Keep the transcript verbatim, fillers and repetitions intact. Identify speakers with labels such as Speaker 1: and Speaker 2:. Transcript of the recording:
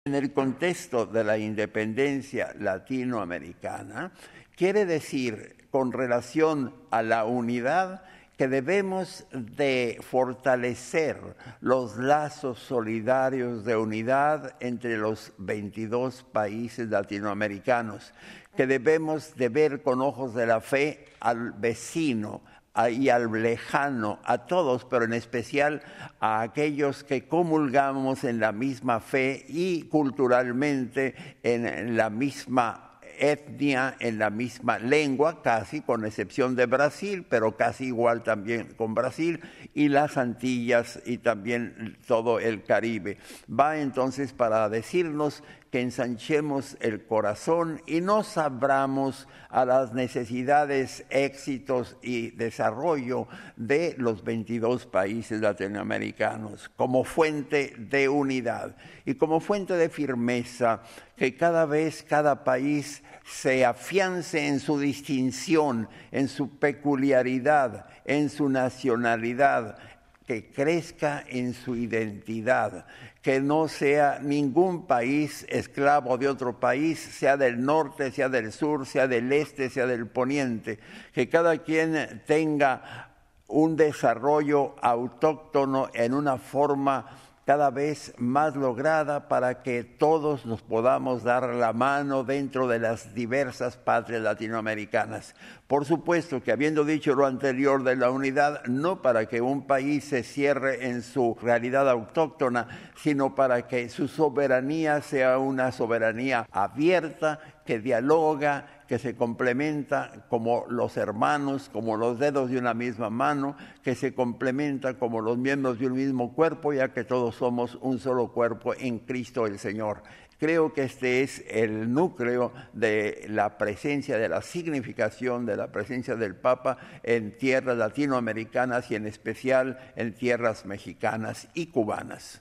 Speaker 1: En el contexto de la independencia latinoamericana, quiere decir, con relación a la unidad, que debemos de fortalecer los lazos solidarios de unidad entre los veintidós países latinoamericanos, que debemos de ver con ojos de la fe al vecino y al lejano, a todos, pero en especial a aquellos que comulgamos en la misma fe y culturalmente en la misma etnia, en la misma lengua, casi con excepción de Brasil, pero casi igual también con Brasil y las Antillas y también todo el Caribe. Va entonces para decirnos que ensanchemos el corazón y nos abramos a las necesidades, éxitos y desarrollo de los veintidós países latinoamericanos como fuente de unidad y como fuente de firmeza, que cada vez cada país se afiance en su distinción, en su peculiaridad, en su nacionalidad, que crezca en su identidad, que no sea ningún país esclavo de otro país, sea del norte, sea del sur, sea del este, sea del poniente, que cada quien tenga un desarrollo autóctono en una forma cada vez más lograda para que todos nos podamos dar la mano dentro de las diversas patrias latinoamericanas. Por supuesto que habiendo dicho lo anterior de la unidad, no para que un país se cierre en su realidad autóctona, sino para que su soberanía sea una soberanía abierta, que dialoga, que se complementa como los hermanos, como los dedos de una misma mano, que se complementa como los miembros de un mismo cuerpo, ya que todos somos un solo cuerpo en Cristo el Señor. Creo que este es el núcleo de la presencia, de la significación de la presencia del Papa en tierras latinoamericanas y en especial en tierras mexicanas y cubanas.